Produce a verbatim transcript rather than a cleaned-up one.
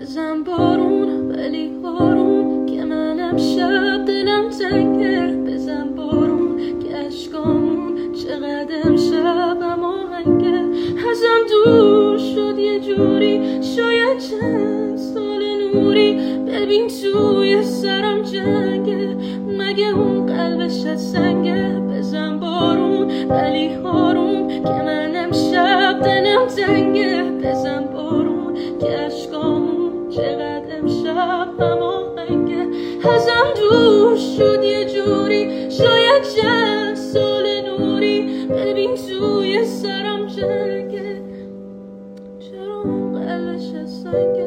بزن بارون ولی بارون که من امشب دلم تنگه. بزن بارون که اشکامون چقدر امشب هماهنگه. ازم دور شد یه جوری، شاید چند سال نوری. ببین توی سرم جنگه، مگه اون قلبش از سنگه. بزن بارون ولی بارون که من امشب دلم تنگه. بزن بارون که اشکامون چقدر امشب هماهنگه. ازم دور شد یه جوری، شاید چند سال نوری. ببین توی سرم جنگه، چرا اون قلبش از سنگه.